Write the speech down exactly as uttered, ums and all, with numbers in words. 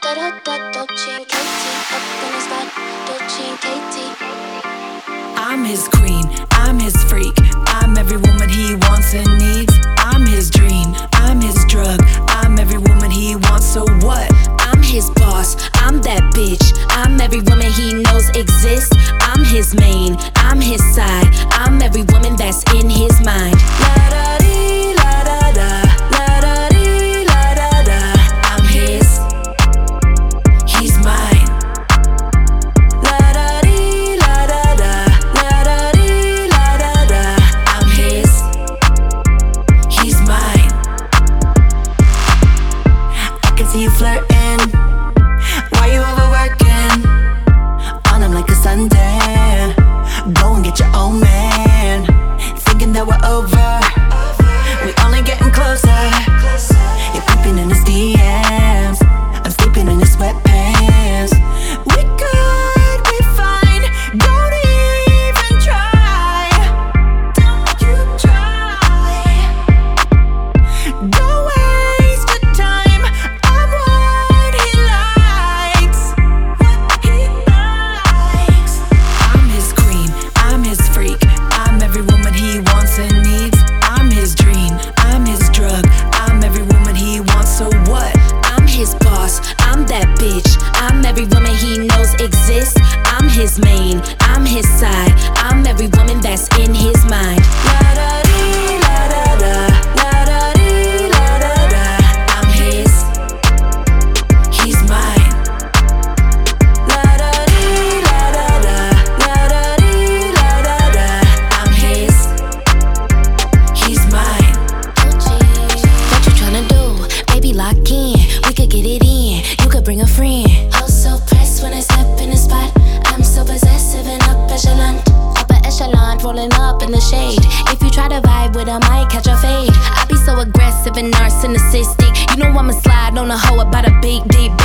I'm his queen, I'm his freak, I'm every woman he wants and needs. I'm his dream, I'm his drug, I'm every woman he wants, so what? I'm his boss, I'm that bitch, I'm every woman he knows exists. I'm his main, I'm his side, I'm every woman that's in his mind. La da dee, la da da, la da dee, la da da. I'm his, he's mine. La da dee, la da da, la da dee, la da da. I'm his, he's mine. I can see you flirting. Why you overworking? On him like a Sunday. Go and get your own man. Thinking that we're over, we only getting closer. You're creeping in his D Ms, I'm sleeping in his sweatpants. We could be fine, don't even try. Don't you try. Don't waste your time, I'm what he likes. What he likes. I'm his queen, I'm his freak, I'm every woman he wants and needs. I'm his dream, I'm his drug, I'm every woman he wants, so what? I'm his boss, I'm that bitch, I'm every woman he knows exists. I'm his main, I'm his side, I'm every woman that's in his mind. La da dee, la da da, la da dee, la da da. I'm his, he's mine. La da dee, la da da, la da dee, la da da. I'm his, he's mine. What you tryna do? Baby, lock in. We could get it in. You could bring a friend. Oh, so pressed when I step in the spot. I'm so possessive and up echelon. Upper echelon, rolling up in the shade. If you try to vibe with, I might catch a fade. I be so aggressive and narcissistic. You know I'ma slide on a hoe about a big, deep